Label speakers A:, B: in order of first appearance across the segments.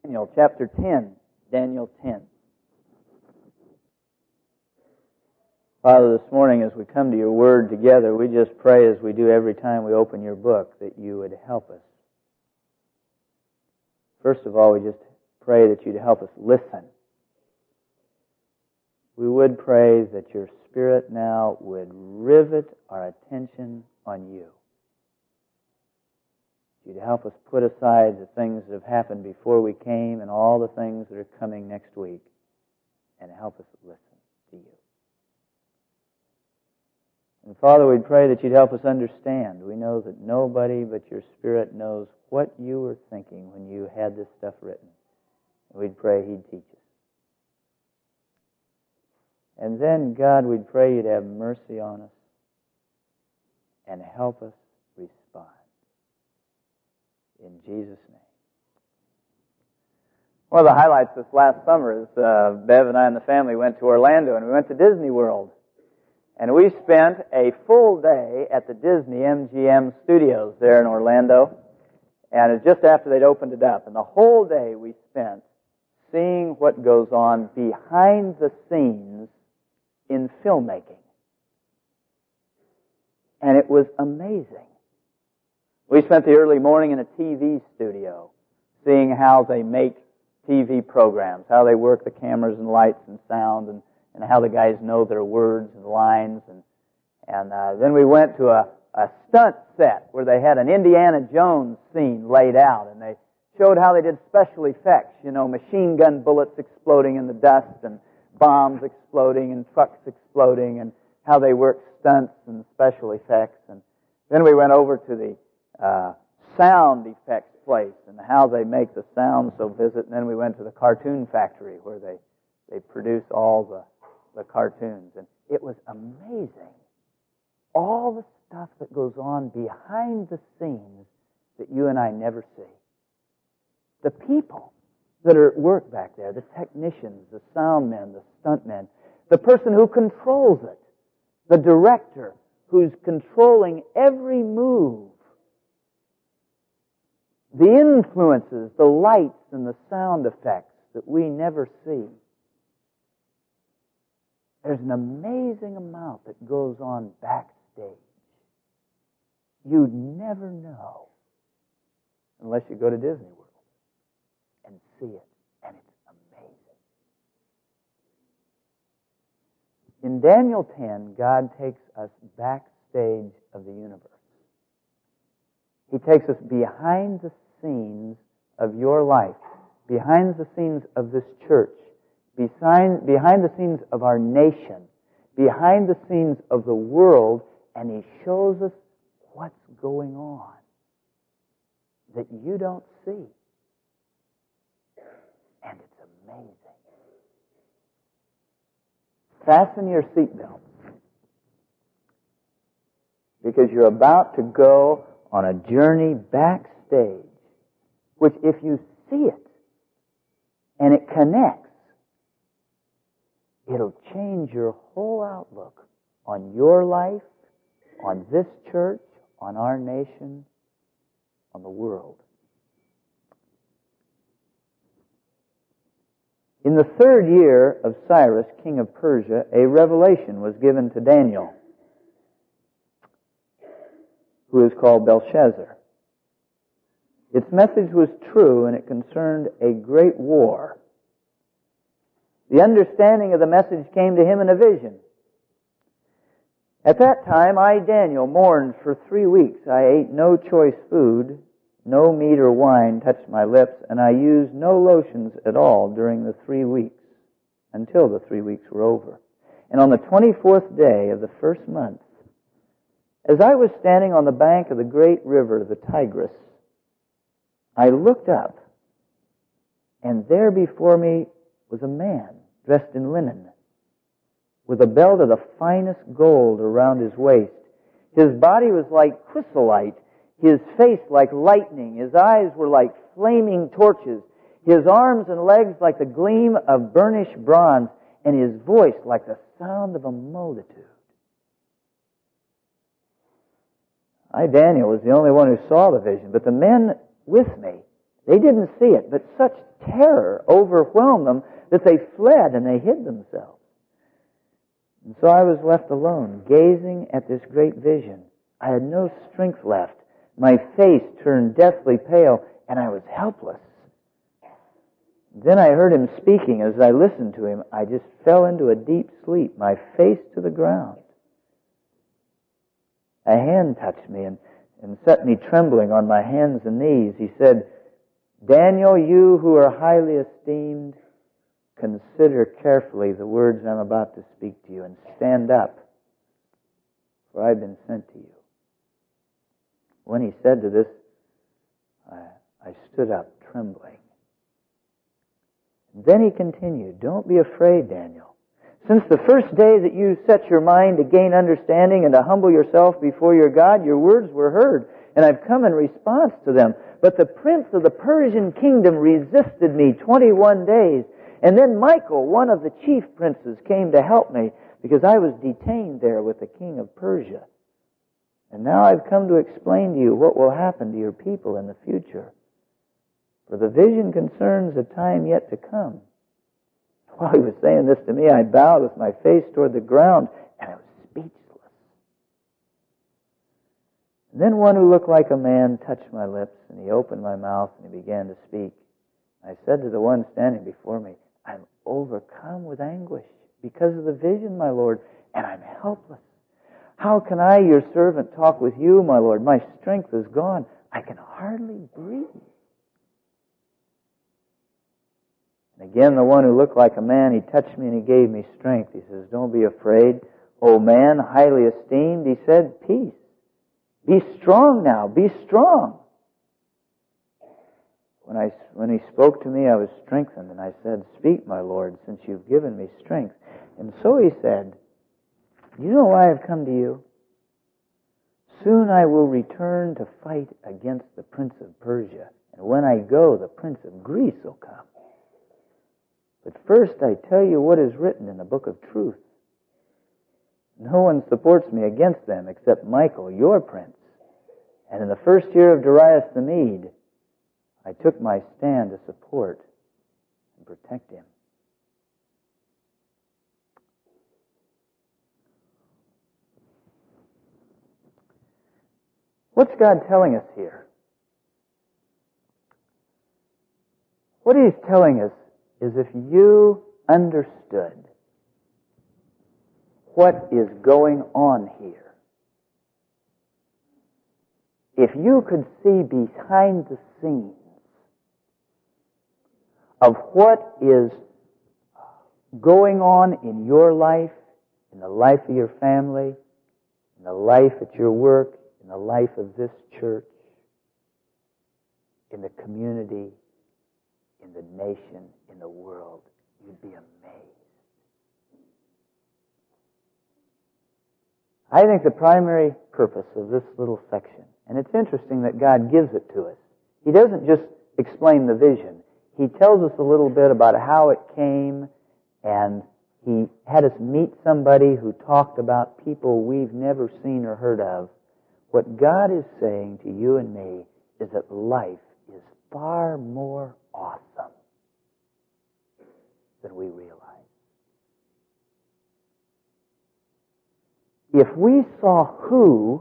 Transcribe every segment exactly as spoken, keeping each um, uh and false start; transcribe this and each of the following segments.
A: Daniel chapter ten. Daniel ten. Father, this morning as we come to your word together, we just pray as we do every time we open your book that you would help us. First of all, we just pray that you'd help us listen. We would pray that your Spirit now would rivet our attention on you. You'd help us put aside the things that have happened before we came and all the things that are coming next week, and help us listen to you. And Father, we pray that you'd help us understand. We know that nobody but your Spirit knows what you were thinking when you had this stuff written. And we'd pray he'd teach us. And then, God, we'd pray you'd have mercy on us and help us respond. In Jesus' name. One of the highlights this last summer is uh, Bev and I and the family went to Orlando, and we went to Disney World. And we spent a full day at the Disney M G M studios there in Orlando. And it's just after they'd opened it up. And the whole day we spent seeing what goes on behind the scenes in filmmaking. And it was amazing. We spent the early morning in a T V studio seeing how they make T V programs, how they work the cameras and lights and sound, and, and how the guys know their words and lines. And, and uh, then we went to a, a stunt set where they had an Indiana Jones scene laid out, and they showed how they did special effects, you know, machine gun bullets exploding in the dust and bombs exploding and trucks exploding, and how they work stunts and special effects. And then we went over to the Uh, sound effects place and how they make the sound so vivid. And then we went to the cartoon factory where they, they produce all the, the cartoons. And it was amazing. All the stuff that goes on behind the scenes that you and I never see. The people that are at work back there, the technicians, the sound men, the stunt men, the person who controls it, the director who's controlling every move, the influences, the lights and the sound effects that we never see. There's an amazing amount that goes on backstage. You'd never know unless you go to Disney World and see it, and it's amazing. In Daniel ten, God takes us backstage of the universe. He takes us behind the scenes of your life, behind the scenes of this church, behind, behind the scenes of our nation, behind the scenes of the world, and He shows us what's going on that you don't see. And it's amazing. Fasten your seatbelts, because you're about to go on a journey backstage, which if you see it and it connects, it'll change your whole outlook on your life, on this church, on our nation, on the world. In the third year of Cyrus, king of Persia, a revelation was given to Daniel, who is called Belshazzar. Its message was true, and it concerned a great war. The understanding of the message came to him in a vision. At that time, I, Daniel, mourned for three weeks. I ate no choice food, no meat or wine touched my lips, and I used no lotions at all during the three weeks, until the three weeks were over. And on the twenty-fourth day of the first month, as I was standing on the bank of the great river, the Tigris, I looked up, and there before me was a man dressed in linen, with a belt of the finest gold around his waist. His body was like chrysolite, his face like lightning, his eyes were like flaming torches, his arms and legs like the gleam of burnished bronze, and his voice like the sound of a multitude. I, Daniel, was the only one who saw the vision, but the men with me, They didn't see it, but such terror overwhelmed them that they fled and they hid themselves. And so I was left alone, gazing at this great vision. I had no strength left. My face turned deathly pale, and I was helpless. Then I heard him speaking. As I listened to him, I just fell into a deep sleep, my face to the ground. A hand touched me and, and set me trembling on my hands and knees. He said, "Daniel, you who are highly esteemed, consider carefully the words I'm about to speak to you and stand up, for I've been sent to you." When he said to this, I, I stood up trembling. Then he continued, "Don't be afraid, Daniel. Since the first day that you set your mind to gain understanding and to humble yourself before your God, your words were heard, and I've come in response to them. But the prince of the Persian kingdom resisted me twenty-one days. And then Michael, one of the chief princes, came to help me because I was detained there with the king of Persia. And now I've come to explain to you what will happen to your people in the future. For the vision concerns a time yet to come." While he was saying this to me, I bowed with my face toward the ground, and I was speechless. And then one who looked like a man touched my lips, and he opened my mouth, and he began to speak. I said to the one standing before me, "I'm overcome with anguish because of the vision, my Lord, and I'm helpless. How can I, your servant, talk with you, my Lord? My strength is gone. I can hardly breathe." And again, the one who looked like a man, he touched me and he gave me strength. He says, "Don't be afraid, O man, highly esteemed." He said, "Peace. Be strong now. Be strong." When I, when he spoke to me, I was strengthened, and I said, "Speak, my Lord, since you've given me strength." And so he said, "You know why I've come to you? Soon I will return to fight against the prince of Persia. And when I go, the prince of Greece will come. But first I tell you what is written in the book of truth. No one supports me against them except Michael, your prince. And in the first year of Darius the Mede, I took my stand to support and protect him." What's God telling us here? What He's telling us is if you understood what is going on here, if you could see behind the scenes of what is going on in your life, in the life of your family, in the life at your work, in the life of this church, in the community, in the nation, in the world, you'd be amazed. I think the primary purpose of this little section, and it's interesting that God gives it to us. He doesn't just explain the vision. He tells us a little bit about how it came, and He had us meet somebody who talked about people we've never seen or heard of. What God is saying to you and me is that life is far more awesome than we realize. If we saw who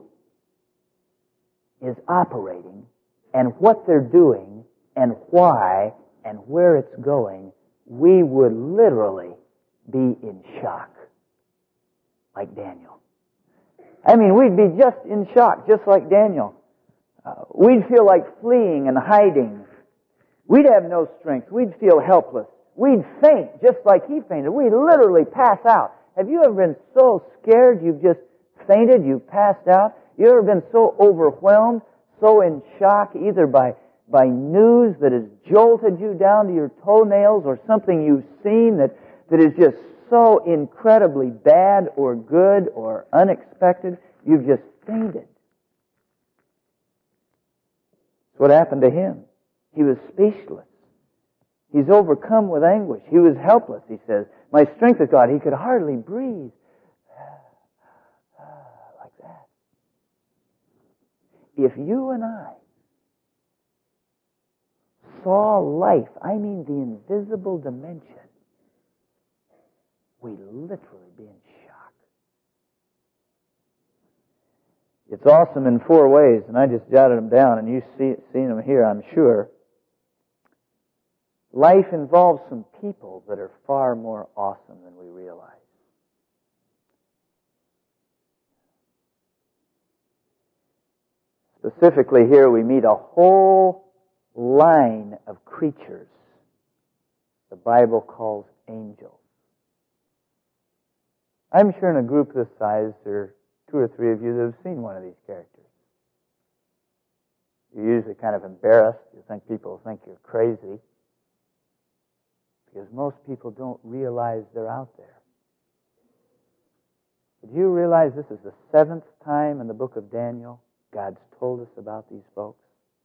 A: is operating and what they're doing and why and where it's going, we would literally be in shock, like Daniel. I mean, we'd be just in shock, just like Daniel. Uh, we'd feel like fleeing and hiding. We'd have no strength. We'd feel helpless. We'd faint, just like he fainted. We'd literally pass out. Have you ever been so scared you've just fainted, you've passed out? You ever been so overwhelmed, so in shock, either by, by news that has jolted you down to your toenails or something you've seen that, that is just so incredibly bad or good or unexpected, you've just fainted? That's what happened to him. He was speechless. He's overcome with anguish. He was helpless, he says. My strength is gone. He could hardly breathe. Like that. If you and I saw life, I mean the invisible dimension, we'd literally be in shock. It's awesome in four ways, and I just jotted them down, and you've see, seen them here, I'm sure. Life involves some people that are far more awesome than we realize. Specifically here, we meet a whole line of creatures the Bible calls angels. I'm sure in a group this size, there are two or three of you that have seen one of these characters. You're usually kind of embarrassed. You think people think you're crazy. Because most people don't realize they're out there. Did you realize this is the seventh time in the book of Daniel God's told us about these folks?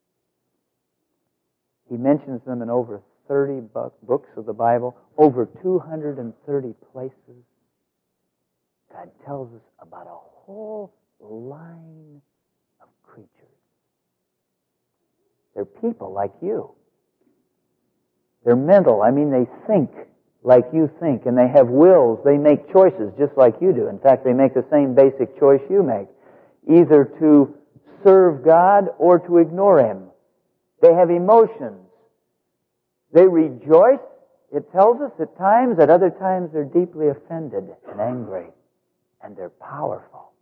A: He mentions them in over thirty books of the Bible, over two hundred thirty places. God tells us about a whole line of creatures. They're people like you. They're mental. I mean, they think like you think, and they have wills. They make choices just like you do. In fact, they make the same basic choice you make, either to serve God or to ignore Him. They have emotions. They rejoice, it tells us at times. At other times, they're deeply offended and angry, and they're powerful.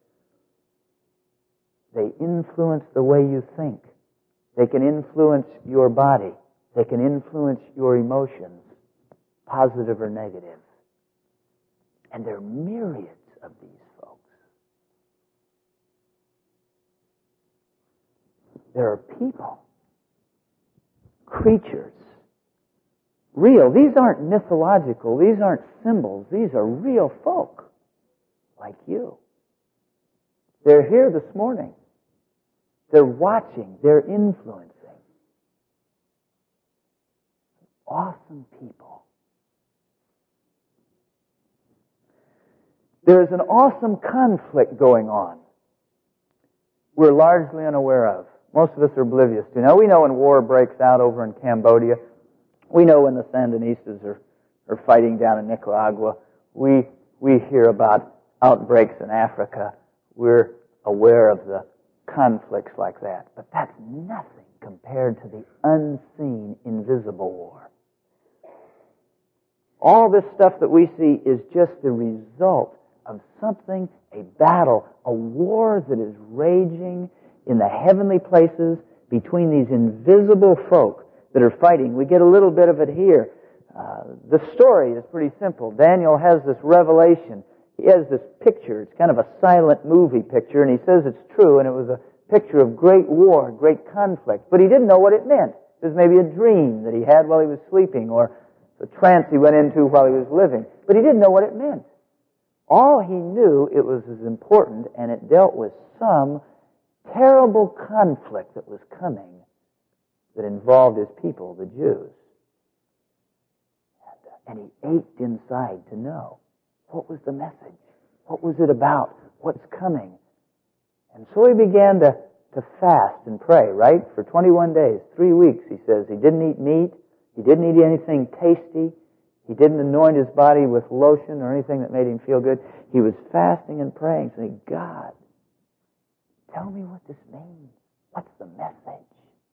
A: They influence the way you think. They can influence your body. They can influence your emotions, positive or negative. And there are myriads of these folks. There are people, creatures, real. These aren't mythological. These aren't symbols. These are real folk, like you. They're here this morning. They're watching. They're influencing. Awesome people. There's an awesome conflict going on we're largely unaware of. Most of us are oblivious to. Now, we know when war breaks out over in Cambodia. We know when the Sandinistas are, are fighting down in Nicaragua. We, we hear about outbreaks in Africa. We're aware of the conflicts like that. But that's nothing compared to the unseen, invisible war. All this stuff that we see is just the result of something, a battle, a war that is raging in the heavenly places between these invisible folk that are fighting. We get a little bit of it here. Uh, the story is pretty simple. Daniel has this revelation. He has this picture. It's kind of a silent movie picture, and he says it's true, and it was a picture of great war, great conflict. But he didn't know what it meant. It was maybe a dream that he had while he was sleeping, or the trance he went into while he was living. But he didn't know what it meant. All he knew, it was as important, and it dealt with some terrible conflict that was coming that involved his people, the Jews. And he ached inside to know, what was the message? What was it about? What's coming? And so he began to, to fast and pray, right? For twenty-one days, three weeks, he says. He didn't eat meat. He didn't eat anything tasty. He didn't anoint his body with lotion or anything that made him feel good. He was fasting and praying, saying, God, tell me what this means. What's the message?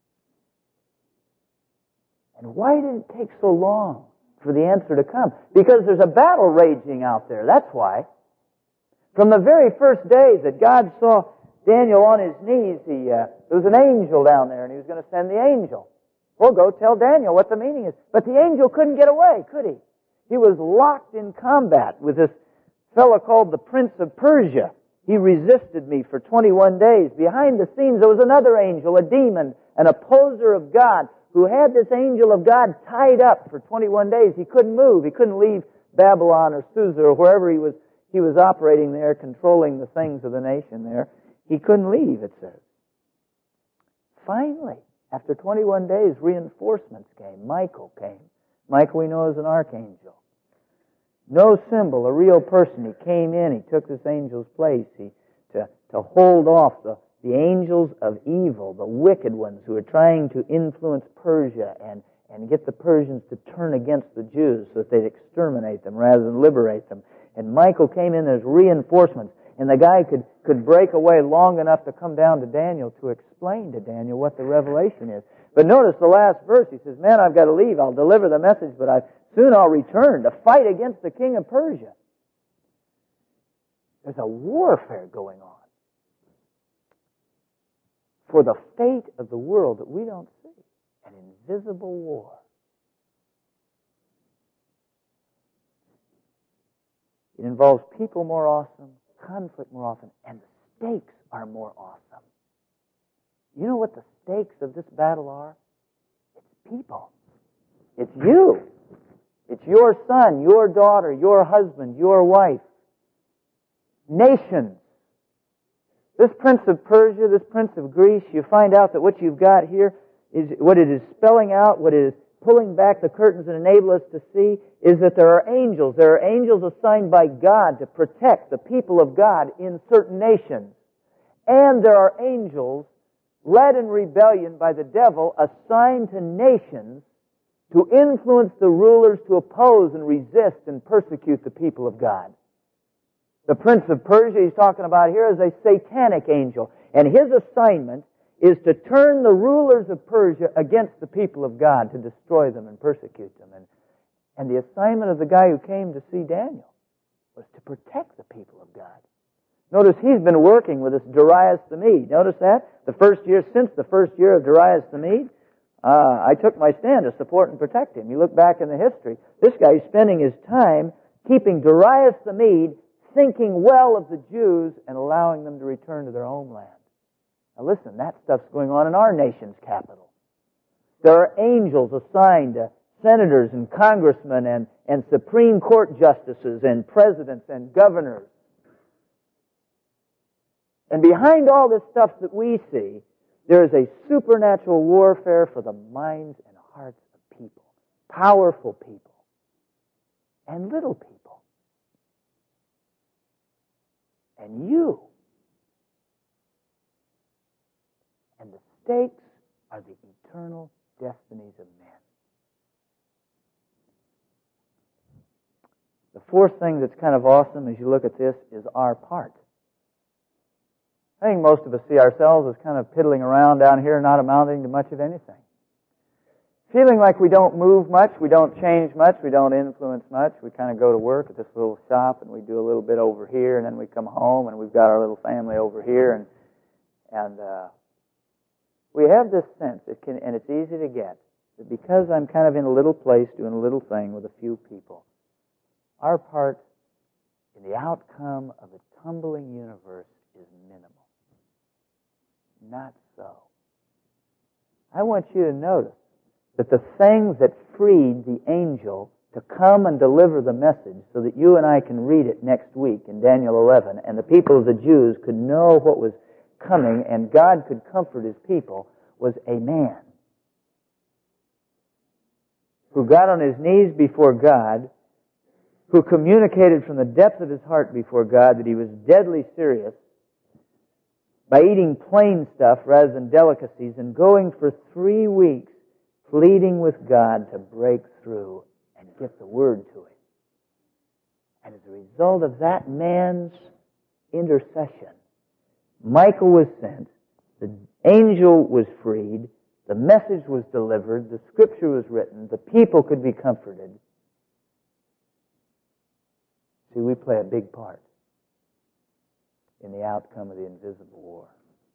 A: And why did it take so long for the answer to come? Because there's a battle raging out there. That's why. From the very first day that God saw Daniel on his knees, he, uh, there was an angel down there, and he was going to send the angel. Well, go tell Daniel what the meaning is. But the angel couldn't get away, could he? He was locked in combat with this fellow called the Prince of Persia. He resisted me for twenty-one days. Behind the scenes, there was another angel, a demon, an opposer of God, who had this angel of God tied up for twenty-one days. He couldn't move. He couldn't leave Babylon or Susa or wherever he was, he was operating there, controlling the things of the nation there. He couldn't leave, it says. Finally, after twenty-one days, reinforcements came. Michael came. Michael we know as an archangel. No symbol, a real person. He came in, he took this angel's place he, to, to hold off the, the angels of evil, the wicked ones who are trying to influence Persia and, and get the Persians to turn against the Jews so that they'd exterminate them rather than liberate them. And Michael came in as reinforcements, and the guy could, could break away long enough to come down to Daniel to explain to Daniel what the revelation is. But notice the last verse. He says, man, I've got to leave. I'll deliver the message, but I, soon I'll return to fight against the king of Persia. There's a warfare going on for the fate of the world that we don't see. An invisible war. It involves people more often, conflict more often, and the stakes are more awesome. You know what the stakes of this battle are? It's people. It's you. It's your son, your daughter, your husband, your wife. Nations. This prince of Persia, this prince of Greece, you find out that what you've got here is what it is spelling out, what it is pulling back the curtains and enable us to see is that there are angels. There are angels assigned by God to protect the people of God in certain nations. And there are angels led in rebellion by the devil assigned to nations to influence the rulers to oppose and resist and persecute the people of God. The prince of Persia he's talking about here is a satanic angel. And his assignment is to turn the rulers of Persia against the people of God, to destroy them and persecute them. And, and the assignment of the guy who came to see Daniel was to protect the people of God. Notice he's been working with this Darius the Mede. Notice that? The first year, since the first year of Darius the Mede, uh, I took my stand to support and protect him. You look back in the history, this guy is spending his time keeping Darius the Mede thinking well of the Jews and allowing them to return to their homeland. Now listen, that stuff's going on in our nation's capital. There are angels assigned to senators and congressmen and, and Supreme Court justices and presidents and governors. And behind all this stuff that we see, there is a supernatural warfare for the minds and hearts of people. Powerful people. And little people. And you. And the stakes are the eternal destinies of men. The fourth thing that's kind of awesome as you look at this is our part. I think most of us see ourselves as kind of piddling around down here, not amounting to much of anything. Feeling like we don't move much, we don't change much, we don't influence much. We kind of go to work at this little shop and we do a little bit over here, and then we come home and we've got our little family over here, and and uh, we have this sense, it can, and it's easy to get, that because I'm kind of in a little place doing a little thing with a few people, our part in the outcome of the tumbling universe is minimal. Not so. I want you to notice that the thing that freed the angel to come and deliver the message so that you and I can read it next week in Daniel eleven, and the people of the Jews could know what was coming and God could comfort His people, was a man who got on his knees before God, who communicated from the depth of his heart before God that he was deadly serious by eating plain stuff rather than delicacies, and going for three weeks pleading with God to break through and get the word to him. And as a result of that man's intercession, Michael was sent, the angel was freed, the message was delivered, the scripture was written, the people could be comforted. See, we play a big part in the outcome of the invisible war.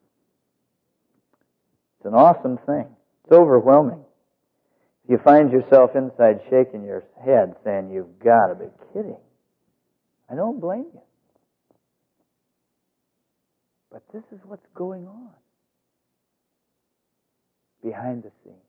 A: It's an awesome thing. It's overwhelming. You find yourself inside shaking your head saying, you've got to be kidding. I don't blame you. But this is what's going on behind the scenes.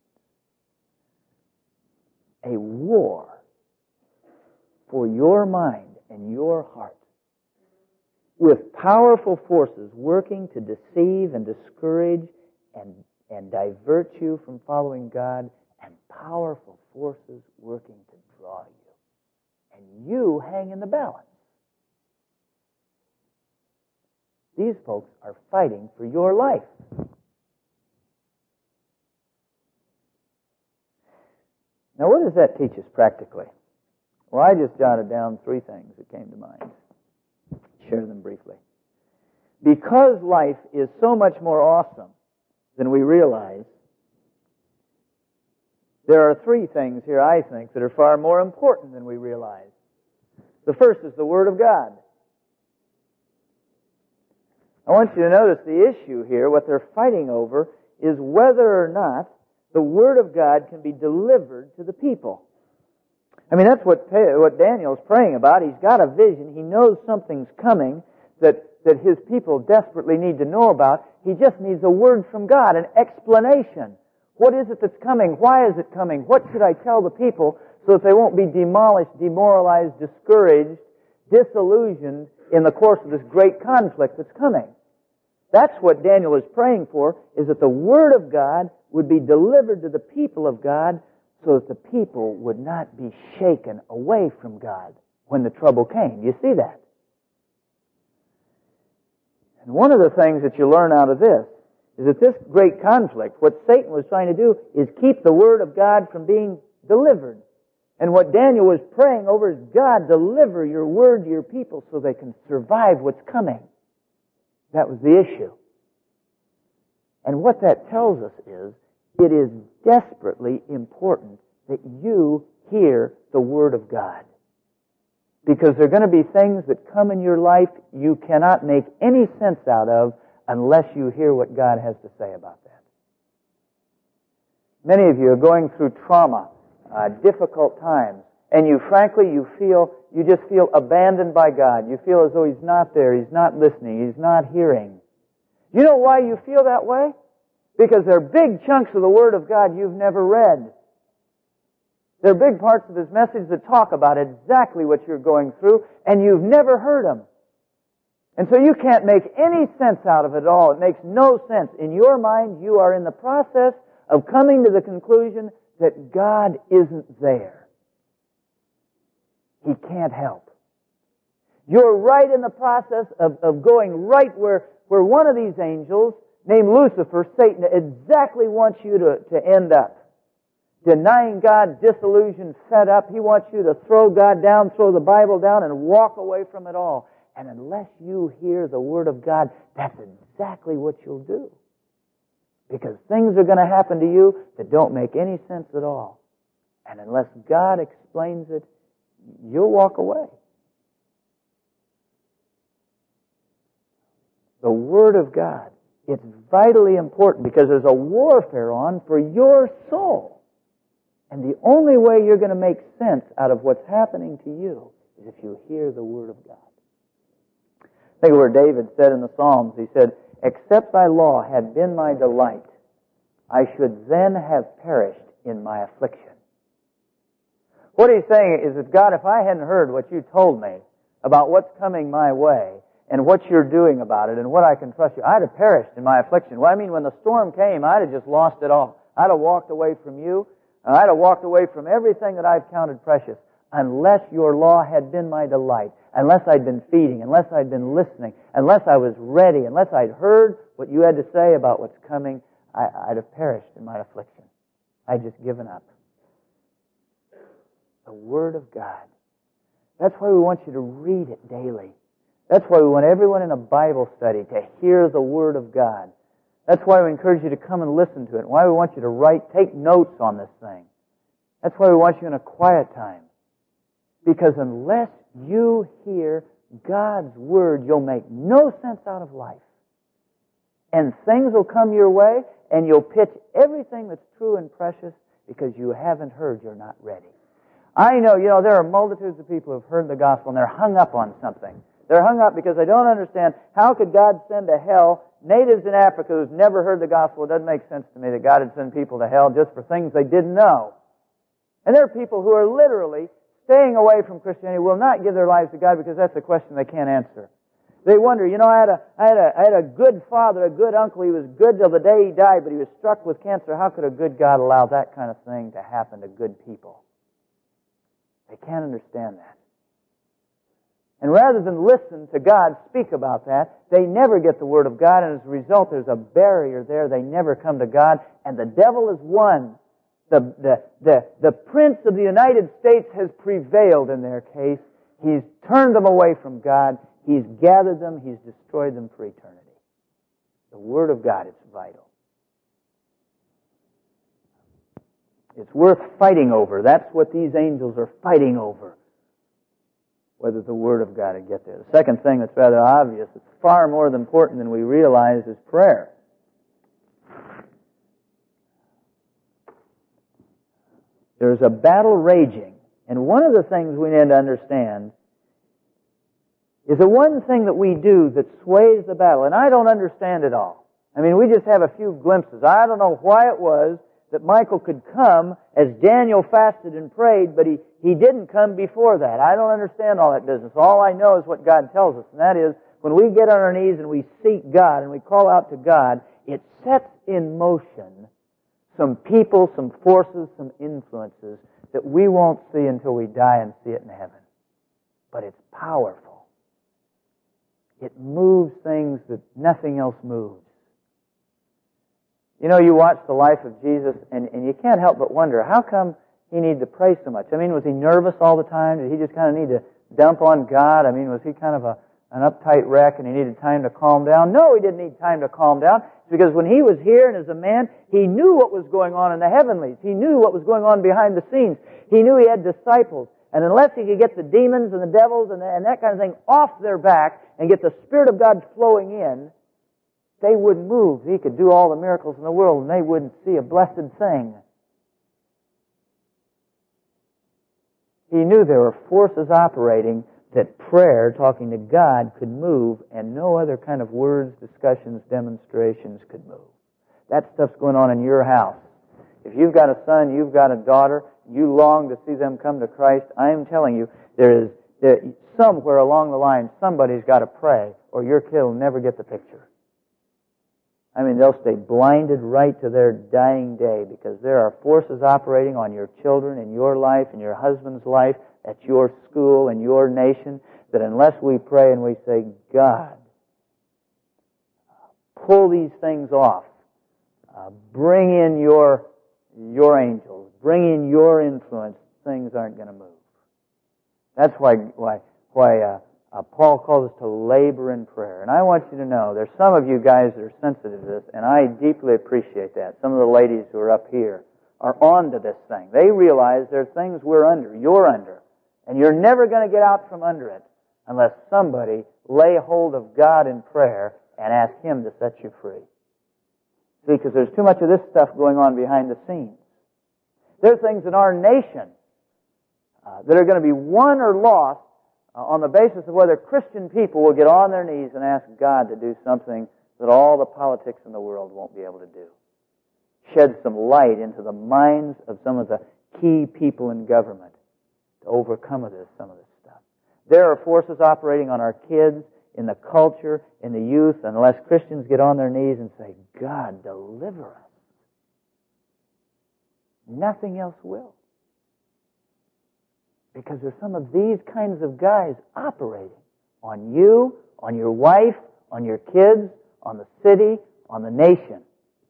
A: A war for your mind and your heart, with powerful forces working to deceive and discourage and, and divert you from following God, and powerful forces working to draw you. And you hang in the balance. These folks are fighting for your life. Now, what does that teach us practically? Well, I just jotted down three things that came to mind. Share them briefly. Because life is so much more awesome than we realize, there are three things here, I think, that are far more important than we realize. The first is the Word of God. I want you to notice the issue here. What they're fighting over is whether or not the Word of God can be delivered to the people. I mean, that's what what Daniel's praying about. He's got a vision. He knows something's coming that, that his people desperately need to know about. He just needs a word from God, an explanation. What is it that's coming? Why is it coming? What should I tell the people so that they won't be demolished, demoralized, discouraged, disillusioned in the course of this great conflict that's coming? That's what Daniel is praying for, is that the Word of God would be delivered to the people of God so that the people would not be shaken away from God when the trouble came. You see that? And one of the things that you learn out of this is that this great conflict, what Satan was trying to do is keep the Word of God from being delivered. And what Daniel was praying over is, God, deliver your Word to your people so they can survive what's coming. That was the issue. And what that tells us is, it is desperately important that you hear the Word of God. Because there are going to be things that come in your life you cannot make any sense out of unless you hear what God has to say about that. Many of you are going through trauma, uh, difficult times, and you frankly, you feel, you just feel abandoned by God. You feel as though He's not there, He's not listening, He's not hearing. You know why you feel that way? Because there are big chunks of the Word of God you've never read. There are big parts of His message that talk about exactly what you're going through, and you've never heard them. And so you can't make any sense out of it at all. It makes no sense. In your mind, you are in the process of coming to the conclusion that God isn't there. He can't help. You're right in the process of, of going right where, where one of these angels, named Lucifer, Satan, exactly wants you to, to end up. Denying God, disillusioned, fed up. He wants you to throw God down, throw the Bible down, and walk away from it all. And unless you hear the Word of God, that's exactly what you'll do. Because things are going to happen to you that don't make any sense at all. And unless God explains it, you'll walk away. The Word of God, it's vitally important because there's a warfare on for your soul. And the only way you're going to make sense out of what's happening to you is if you hear the Word of God. Think of where David said in the Psalms, he said, "Except thy law had been my delight, I should then have perished in my affliction." What he's saying is that, God, if I hadn't heard what you told me about what's coming my way and what you're doing about it and what I can trust you, I'd have perished in my affliction. Well, I mean, when the storm came, I'd have just lost it all. I'd have walked away from you, and I'd have walked away from everything that I've counted precious, unless your law had been my delight, unless I'd been feeding, unless I'd been listening, unless I was ready, unless I'd heard what you had to say about what's coming, I, I'd have perished in my affliction. I'd just given up. The Word of God. That's why we want you to read it daily. That's why we want everyone in a Bible study to hear the Word of God. That's why we encourage you to come and listen to it. Why we want you to write, take notes on this thing. That's why we want you in a quiet time. Because unless you hear God's Word, you'll make no sense out of life. And things will come your way, and you'll pitch everything that's true and precious because you haven't heard, you're not ready. I know, you know, there are multitudes of people who have heard the gospel and they're hung up on something. They're hung up because they don't understand how could God send to hell natives in Africa who've never heard the gospel. It doesn't make sense to me that God would send people to hell just for things they didn't know. And there are people who are literally staying away from Christianity, will not give their lives to God because that's a question they can't answer. They wonder, you know, I had a, I had a, I had a good father, a good uncle. He was good till the day he died, but he was struck with cancer. How could a good God allow that kind of thing to happen to good people? They can't understand that. And rather than listen to God speak about that, they never get the Word of God, and as a result there's a barrier there. They never come to God, and the devil is won. The, the, the, the Prince of the United States has prevailed in their case. He's turned them away from God. He's gathered them. He's destroyed them for eternity. The Word of God is vital. It's worth fighting over. That's what these angels are fighting over. Whether the Word of God would get there. The second thing that's rather obvious, it's far more important than we realize, is prayer. There's a battle raging, and one of the things we need to understand is the one thing that we do that sways the battle, and I don't understand it all. I mean, we just have a few glimpses. I don't know why it was that Michael could come as Daniel fasted and prayed, but he, he didn't come before that. I don't understand all that business. All I know is what God tells us, and that is when we get on our knees and we seek God and we call out to God, it sets in motion some people, some forces, some influences that we won't see until we die and see it in heaven. But it's powerful. It moves things that nothing else moves. You know, you watch the life of Jesus, and, and you can't help but wonder, how come he needed to pray so much? I mean, was he nervous all the time? Did he just kind of need to dump on God? I mean, was he kind of a, an uptight wreck and he needed time to calm down? No, he didn't need time to calm down. It's because when he was here and as a man, he knew what was going on in the heavenlies. He knew what was going on behind the scenes. He knew he had disciples. And unless he could get the demons and the devils and, the, and that kind of thing off their back and get the Spirit of God flowing in, they wouldn't move. He could do all the miracles in the world and they wouldn't see a blessed thing. He knew there were forces operating that prayer, talking to God, could move, and no other kind of words, discussions, demonstrations could move. That stuff's going on in your house. If you've got a son, you've got a daughter, you long to see them come to Christ, I'm telling you, there is there, somewhere along the line, somebody's got to pray, or your kid will never get the picture. I mean, they'll stay blinded right to their dying day because there are forces operating on your children, in your life, in your husband's life, at your school, in your nation, that unless we pray and we say, God, pull these things off, uh, bring in your, your angels, bring in your influence, things aren't going to move. That's why, why, why, uh, Uh, Paul calls us to labor in prayer. And I want you to know, there's some of you guys that are sensitive to this, and I deeply appreciate that. Some of the ladies who are up here are on to this thing. They realize there are things we're under, you're under, and you're never going to get out from under it unless somebody lay hold of God in prayer and ask Him to set you free. See, because there's too much of this stuff going on behind the scenes. There are things in our nation uh, that are going to be won or lost on the basis of whether Christian people will get on their knees and ask God to do something that all the politics in the world won't be able to do. Shed some light into the minds of some of the key people in government to overcome this, some of this stuff. There are forces operating on our kids, in the culture, in the youth, and unless Christians get on their knees and say, God, deliver us, nothing else will. Because there's some of these kinds of guys operating on you, on your wife, on your kids, on the city, on the nation.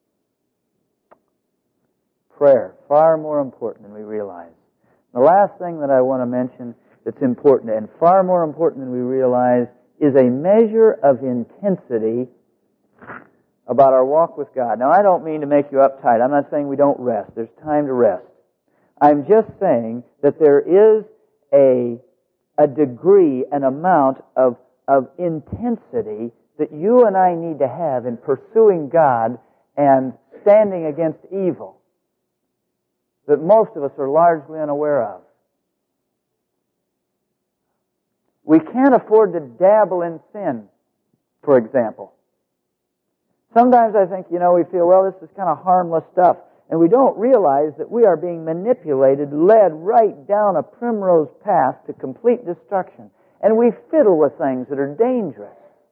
A: Prayer, far more important than we realize. The last thing that I want to mention that's important, and far more important than we realize, is a measure of intensity about our walk with God. Now, I don't mean to make you uptight. I'm not saying we don't rest. There's time to rest. I'm just saying that there is a, a degree, an amount of, of intensity that you and I need to have in pursuing God and standing against evil that most of us are largely unaware of. We can't afford to dabble in sin, for example. Sometimes I think, you know, we feel, well, this is kind of harmless stuff. And we don't realize that we are being manipulated, led right down a primrose path to complete destruction. And we fiddle with things that are dangerous.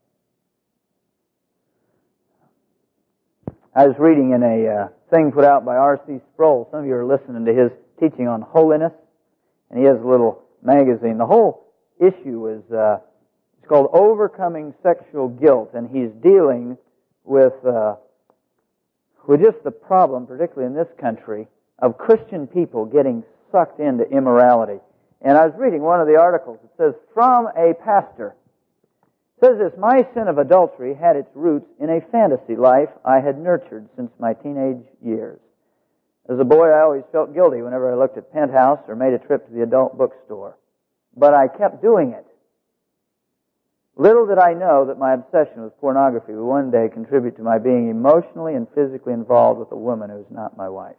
A: I was reading in a uh, thing put out by R C Sproul. Some of you are listening to his teaching on holiness. And he has a little magazine. The whole issue is uh, it's called Overcoming Sexual Guilt, and he's dealing with uh, with just the problem, particularly in this country, of Christian people getting sucked into immorality. And I was reading one of the articles. It says, from a pastor. It says this, my sin of adultery had its roots in a fantasy life I had nurtured since my teenage years. As a boy, I always felt guilty whenever I looked at Penthouse or made a trip to the adult bookstore. But I kept doing it. Little did I know that my obsession with pornography would one day contribute to my being emotionally and physically involved with a woman who is not my wife.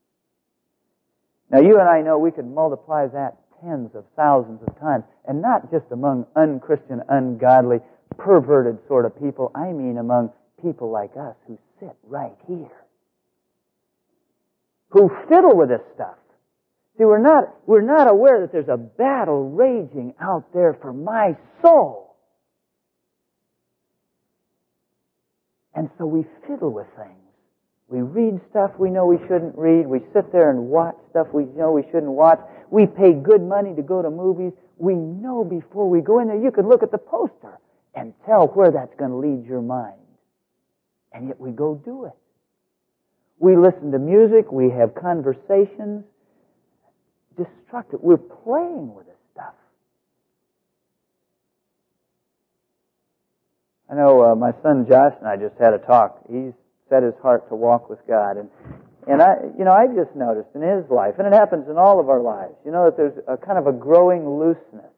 A: Now, you and I know we could multiply that tens of thousands of times, and not just among unchristian, ungodly, perverted sort of people. I mean among people like us who sit right here, who fiddle with this stuff. See, we're not, we're not aware that there's a battle raging out there for my soul. And so we fiddle with things. We read stuff we know we shouldn't read. We sit there and watch stuff we know we shouldn't watch. We pay good money to go to movies. We know before we go in there, you could look at the poster and tell where that's going to lead your mind. And yet we go do it. We listen to music. We have conversations. Destructive. We're playing with this stuff. I know uh, my son Josh and I just had a talk. He's set his heart to walk with God. And, and I, you know, I just noticed in his life, and it happens in all of our lives, you know, that there's a kind of a growing looseness.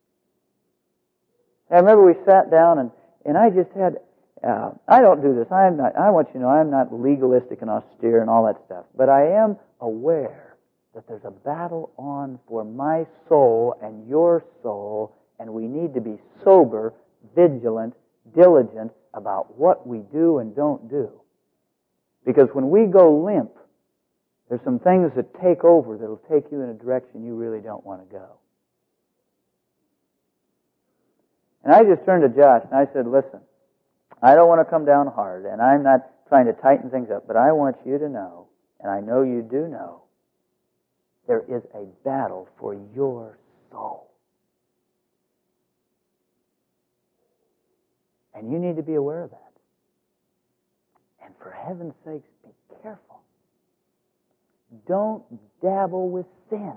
A: I remember we sat down and, and I just had, uh, I don't do this. I'm not, I want you to know I'm not legalistic and austere and all that stuff. But I am aware that there's a battle on for my soul and your soul, and we need to be sober, vigilant, diligent about what we do and don't do. Because when we go limp, there's some things that take over that will take you in a direction you really don't want to go. And I just turned to Josh and I said, listen, I don't want to come down hard, and I'm not trying to tighten things up, but I want you to know, and I know you do know, there is a battle for your soul. And you need to be aware of that. And for heaven's sakes, be careful. Don't dabble with sin.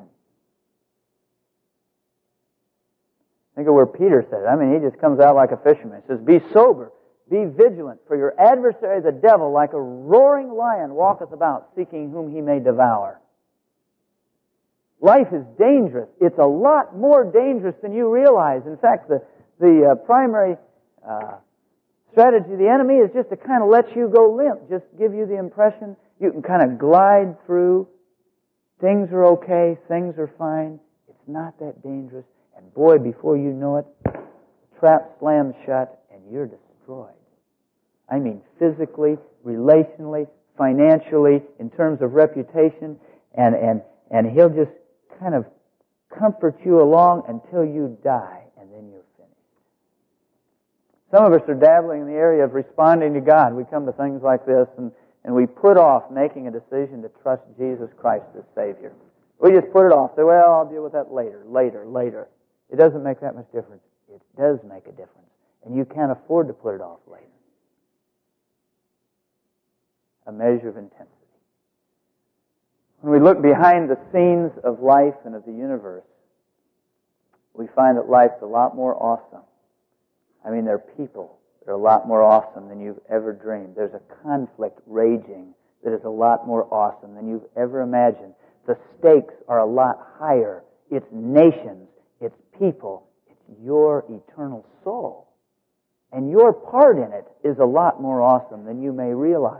A: Think of where Peter said it. I mean, he just comes out like a fisherman. He says, be sober, be vigilant, for your adversary, the devil, like a roaring lion, walketh about, seeking whom he may devour. Life is dangerous. It's a lot more dangerous than you realize. In fact, the, the uh, primary uh, strategy of the enemy is just to kind of let you go limp, just give you the impression you can kind of glide through. Things are okay, things are fine. It's not that dangerous. And boy, before you know it, trap slams shut and you're destroyed. I mean physically, relationally, financially, in terms of reputation, and, and, and he'll just kind of comfort you along until you die, and then you're finished. Some of us are dabbling in the area of responding to God. We come to things like this, and, and we put off making a decision to trust Jesus Christ as Savior. We just put it off. Say, well, I'll deal with that later, later, later. It doesn't make that much difference. It does make a difference. And you can't afford to put it off later. A measure of intensity. When we look behind the scenes of life and of the universe, we find that life's a lot more awesome. I mean, there are people that are a lot more awesome than you've ever dreamed. There's a conflict raging that is a lot more awesome than you've ever imagined. The stakes are a lot higher. It's nations, it's people, it's your eternal soul. And your part in it is a lot more awesome than you may realize.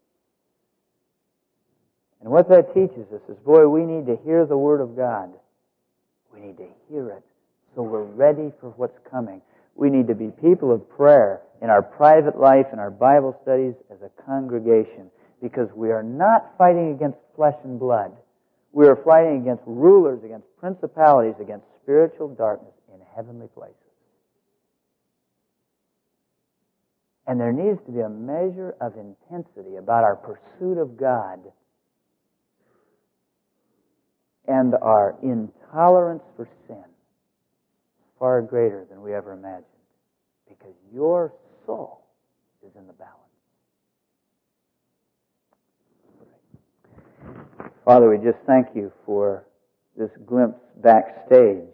A: And what that teaches us is, boy, we need to hear the Word of God. We need to hear it so we're ready for what's coming. We need to be people of prayer in our private life, in our Bible studies, as a congregation, because we are not fighting against flesh and blood. We are fighting against rulers, against principalities, against spiritual darkness in heavenly places. And there needs to be a measure of intensity about our pursuit of God and our intolerance for sin, as far greater than we ever imagined, because your soul is in the balance. Father, we just thank you for this glimpse backstage.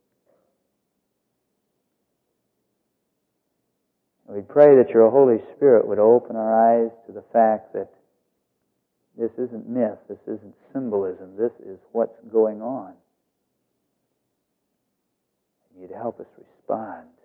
A: We pray that your Holy Spirit would open our eyes to the fact that this isn't myth, this isn't symbolism, this is what's going on. You'd help us respond